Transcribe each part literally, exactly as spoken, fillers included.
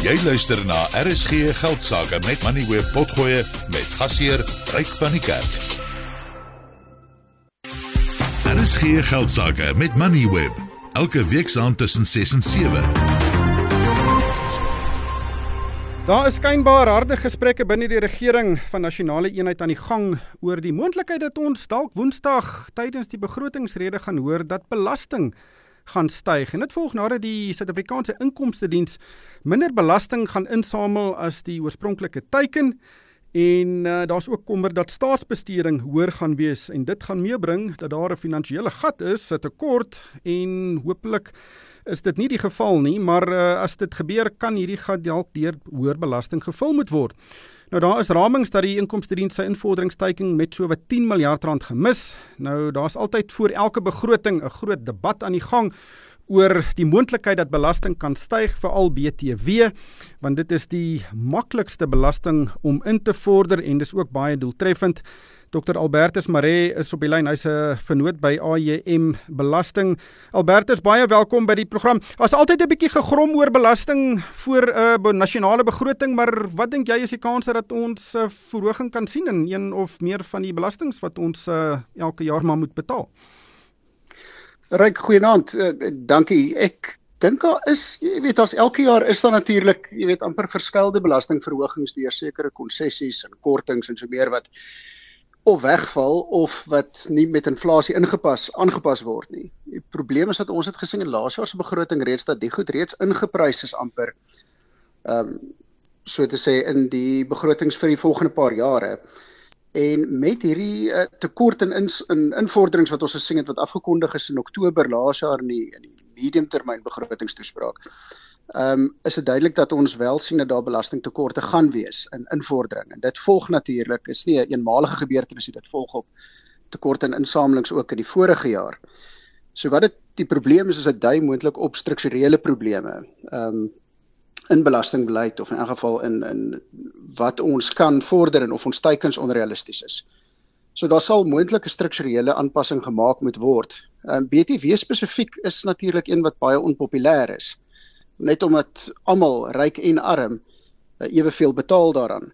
Jy luister na R S G Geldsaake met Moneyweb Potgoe met gasheer Ryk van die Kerk. R S G Geldsaake met Moneyweb, elke weeksaand tussen ses en sewe. Daar is skynbaar harde gesprekke binne die regering van Nasionale Eenheid aan die gang oor die moontlikheid dat ons dalk Woensdag tydens die begrotingsrede gaan hoor dat belasting gaan styg. En dit volg nadat die Suid-Afrikaanse Inkomstediens minder belasting gaan insamel as die oorspronklike teiken. En uh, daar's ook kommer dat staatsbesteding hoër gaan wees. En dit gaan meebring dat daar 'n finansiële gat is, 'n tekort, en hopelik is dit nie die geval nie, maar uh, as dit gebeur, kan hierdie gat dalk deur hoër belasting gevul moet word. Nou, daar is ramings dat die Inkomstediens sy invorderingsteiking met so wat tien miljard rand gemis. Nou, daar is altyd voor elke begroting 'n groot debat aan die gang oor die moontlikheid dat belasting kan styg, veral B T W, want dit is die maklikste belasting om in te vorder en dis ook baie doeltreffend. Dokter Albertus Maree is op die lyn, hy's 'n vernoot by A J M Belasting. Albertus, baie welkom by die program. Daar's altyd 'n bietjie gegrom oor belasting voor 'n uh, nasionale begroting, maar wat dink jy is die kans dat ons 'n uh, verhoging kan sien in een of meer van die belastings wat ons uh, elke jaar maar moet betaal? Ryk, goeienaand. Uh, dankie. Ek dink daar is, jy weet, as elke jaar is daar natuurlik, jy weet, amper verskillende belastingverhogings deur sekere konsessies en kortings en so meer wat of wegval of wat nie met inflasie ingepas aangepas word nie. Die probleem is dat ons het gesien in laas jaar se begroting reeds dat die goed reeds ingeprys is amper ehm um, so te sê in die begrotings vir die volgende paar jare. En met hierdie uh, tekort in, in in invorderings wat ons gesien het wat afgekondig is in Oktober laas jaar in die in die mediumtermyn begrotingstoespraak. Ehm um, is dit duidelik dat ons wel sien dat daar belastingtekorte gaan wees in invordering. En dit volg natuurlik, is nie 'n eenmalige gebeurtenis nie, dit volg op tekorte in insamelings ook in die vorige jaar. So wat dit die probleem is, is dit dui moontlik op strukturele probleme. Ehm um, in belastingbeleid of in elk geval in in wat ons kan vorder en of ons teikens onrealisties is. So daar sal moontlik 'n strukturele aanpassing gemaak moet word. Um, B T W spesifiek is natuurlik een wat baie onpopulêr is. Net omdat almal, ryk en arm, eweveel betaal daaraan.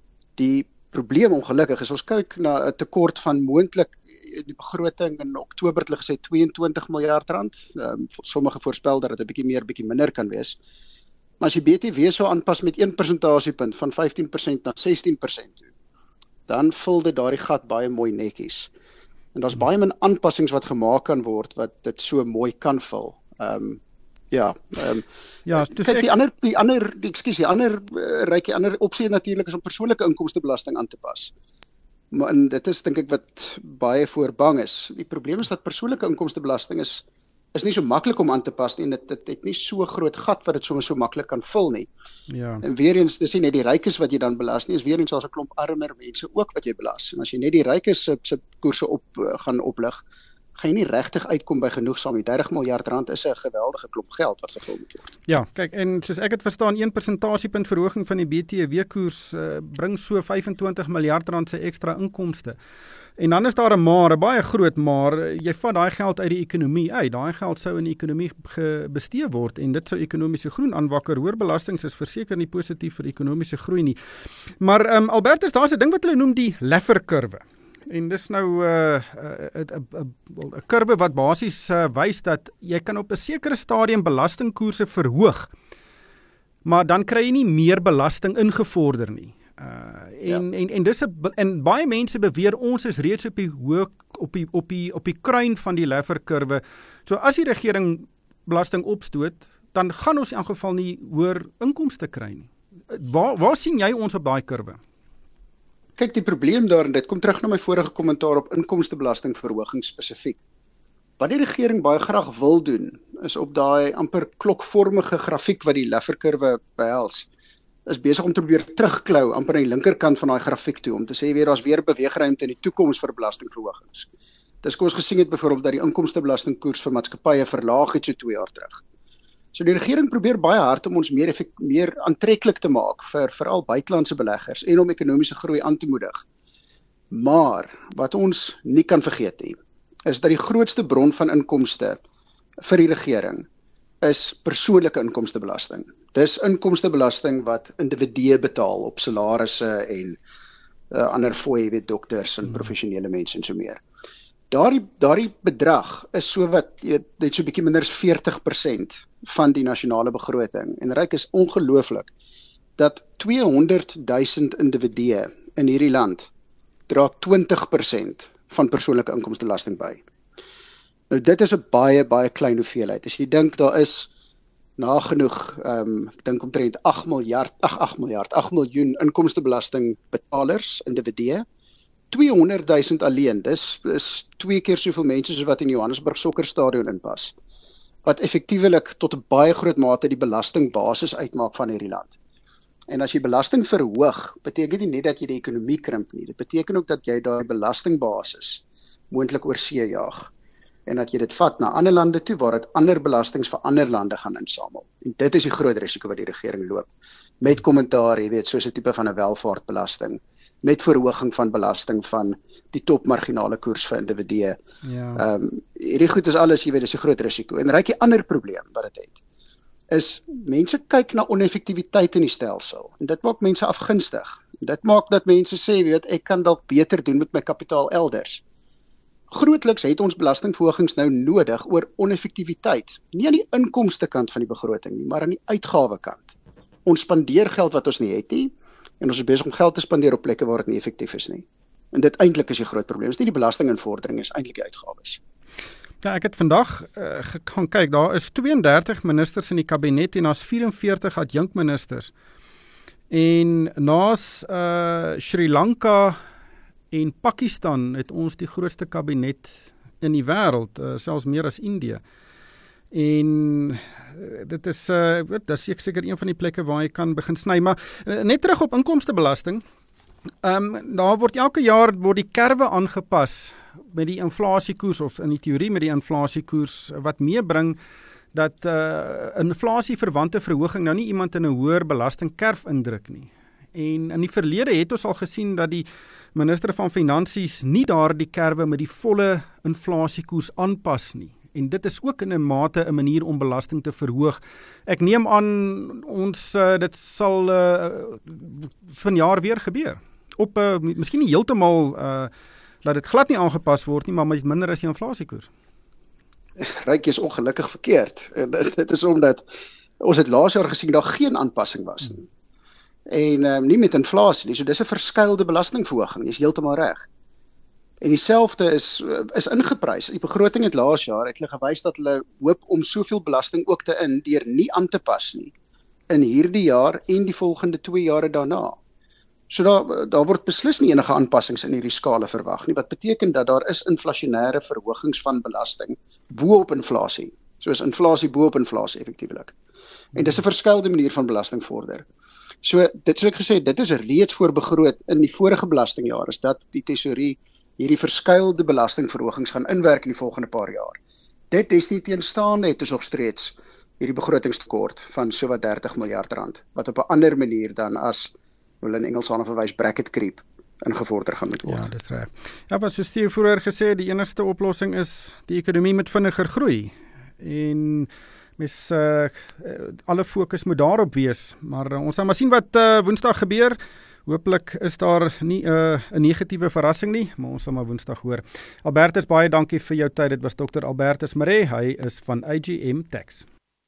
Die probleem ongelukkig is, ons kyk na 'n tekort van moontlik in die begroting in Oktober het hulle gesê tweeëntwintig miljard rand. Um, sommige voorspel dat dit 'n bietjie meer, bietjie minder kan wees. Maar as die B T W sou aanpas met een persentasiepunt van vyftien persent na sestien persent toe, dan vul dit daardie gat baie mooi netjies. En daar's baie min aanpassings wat gemaak kan word wat dit so mooi kan vul. Ehm um, ja, ehm um, ja, kyk, ek... die ander die ander die ekskuus, die ander uh, rykie ander opsie natuurlik is om persoonlike inkomstebelasting aan te pas. Maar en dit is dink ek wat baie voor bang is. Die probleem is dat persoonlike inkomstebelasting is is nie so maklik om aan te pas nie en dit dit het nie so groot gat wat dit sommer so maklik kan vul nie. Ja. En weer eens, dis nie net die rykes wat jy dan belas nie, is weer eens as 'n klomp armer mense ook wat jy belas. En as jy net die rykes se se koerse op uh, gaan oplig, gaan jy nie regtig uitkom by genoegsaam nie. dertig miljard rand is 'n geweldige klomp geld wat gevul moet word. Ja, kyk, en soos ek het verstaan, een persentasiepunt verhoging van die B T W-koers uh, bring so vyfentwintig miljard rand se ekstra inkomste. En dan is daar 'n maar, 'n baie groot maar, jy vat daai geld uit die ekonomie uit, daai geld sou in die ekonomie bestee word en dit sou ekonomiese groei aanwakker. Hoër belastings is verseker nie positief vir ekonomiese groei nie. Maar um, Albertus, daar's 'n ding wat hulle noem die Laffer-kurwe. En dis nou 'n uh, 'n 'n kurwe wat basies uh, wys dat jy kan op 'n sekere stadium belastingkoerse verhoog, maar dan kry jy nie meer belasting ingevorder nie. Uh, en, ja. en en dis 'n en baie mense beweer ons is reeds op die hoë op die op die op die kruin van die Laffer-kurwe. So as die regering belasting opstoot, dan gaan ons in elk geval nie hoër inkomste kry nie. Waar waar sien jy ons op daai kurwe? Kyk, die probleem daar, en dit kom terug na my vorige kommentaar op inkomstebelastingverhoging spesifiek. Wat die regering baie graag wil doen, is op daai amper klokvormige grafiek wat die Laffer-kurwe behels, is besig om te probeer terugklou amper aan die linkerkant van daai grafiek toe, om te sê weer daar's weer beweegruimte in die toekoms vir belastingverhogings. Dis kom ons gesien het byvoorbeeld dat die inkomstebelastingkoers vir maatskappye verlaag het so twee jaar terug. So die regering probeer baie hard om ons meer effek, meer aantreklik te maak vir veral buitelandse beleggers en om ekonomiese groei aan te moedig. Maar wat ons nie kan vergeet nie, is dat die grootste bron van inkomste vir die regering is persoonlike inkomstebelasting. Dis inkomstebelasting wat individue betaal op salarisse en uh, ander fooie, weet dokters en professionele mense en so meer. Daardie daardie bedrag is so wat jy weet, net so 'n bietjie minder as veertig persent van die nasionale begroting. En ryk is ongelooflik dat tweehonderd duisend individue in hierdie land dra twintig persent van persoonlike inkomstebelasting by. Nou dit is 'n baie baie klein hoeveelheid. As jy dink daar is nagenoeg, um, ek dink omtrent agt miljard, ag agt miljard, agt miljoen inkomstebelastingbetalers, individue, tweehonderd duisend alleen, dis is twee keer soveel mense soos wat in Johannesburg sokkerstadion inpas, wat effektiewelik tot 'n baie groot mate die belastingbasis uitmaak van hierdie land. En as jy belasting verhoog, beteken dit nie net dat jy die ekonomie krimp nie, dit beteken ook dat jy daai belastingbasis moontlik oor see jaag. En dat jy dit vat na ander lande toe, waar dit ander belastings vir ander lande gaan insamel. En dit is die groot risiko wat die regering loop. Met kommentaar, jy weet, soos 'n tipe van 'n welvaartbelasting, met verhoging van belasting van die topmarginale koers vir individue. Ja. Ehm um, hierdie goed is alles, jy weet, dis 'n groot risiko. En ryk die ander probleem wat dit het, is mense kyk na oneffektiwiteit in die stelsel. En dit maak mense afgunstig. En dit maak dat mense sê, jy weet, ek kan dalk beter doen met my kapitaal elders. Grootliks het ons belastingverhogings nou nodig oor oneffektiwiteit, nie aan die inkomste kant van die begroting nie, maar aan die uitgawe kant. Ons spandeer geld wat ons nie het nie, en ons is besig om geld te spandeer op plekke waar dit nie effektief is nie. En dit eintlik is die groot probleem, is nie die belastinginvordering, is eintlik die uitgawes. Ja, ek het vandag uh, gaan kyk, daar is twee en dertig ministers in die kabinet en daar's vyf en veertig adjunkministers. En naas uh, Sri Lanka en Pakistan het ons die grootste kabinet in die wêreld, uh, selfs meer as Indië. En uh, dit is uh, dit is seker een van die plekke waar jy kan begin sny, maar uh, net terug op inkomstebelasting. Ehm um, daar word elke jaar word die kerwe aangepas met die inflasiekoers, of in die teorie met die inflasiekoers, wat meebring dat uh, inflasieverwante verhoging nou nie iemand in 'n hoër belastingkerf indruk nie. En in die verlede het ons al gesien dat die minister van Finansies nie daar die kerwe met die volle inflasiekoers aanpas nie. En dit is ook in 'n mate 'n manier om belasting te verhoog. Ek neem aan ons uh, dit sal uh, vanjaar weer gebeur. Op uh, miskien nie heeltemal uh, dat dit glad nie aangepas word nie, maar met minder as die inflasiekoers. Ryk is ongelukkig verkeerd. En dit is omdat ons het laas jaar gesien daar geen aanpassing was nie. En um, nie met inflasie nie. So dis 'n verskuilde belastingverhoging. Dis heeltemal reg. En dieselfde is is ingeprys. Die begroting het laas jaar het hulle gewys dat hulle hoop om soveel belasting ook te in deur nie aan te pas nie in hierdie jaar en die volgende twee jare daarna. So daar daar word beslis nie enige aanpassings in hierdie skale verwag nie, wat beteken dat daar is inflasionêre verhogings van belasting bo op inflasie. So is inflasie bo op inflasie effektiewelik. En dis 'n verskuilde manier van belasting vorder. So dit soos ek gesê, dit is reeds voorbegroot in die vorige belastingjaar, is dat die tesourie hierdie verskuilde belastingverhogings gaan inwerk in die volgende paar jaar. Dit is nie teenstaande, het is nog steeds hierdie begrotingstekort van sowat dertig miljard rand, wat op 'n ander manier dan as, hulle in Engels aan verwys, bracket creep, ingevorder gaan moet word. Ja, dis reg. Ja, wat so Steve vroeër gesê, die enigste oplossing is die ekonomie met vinniger groei. En mes uh, alle fokus moet daarop wees, maar uh, ons sal maar sien wat uh, Woensdag gebeur. Hooplik is daar nie 'n uh, 'n negatiewe verrassing nie, maar ons sal maar Woensdag hoor. Albertus, baie dankie vir jou tyd. Dit was dokter Albertus Maree, hy is van A G M Tax.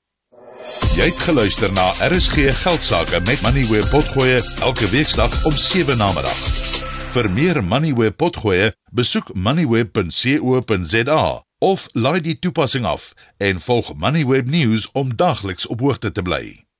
Jy het geluister na R S G Geldsaake met Moneyweb Potgoe elke weeksdag om sewe namiddag. Vir meer Moneyweb Potgoe, besoek moneyweb punt co punt za of laai die toepassing af en volg Moneyweb News om dagliks op hoogte te bly.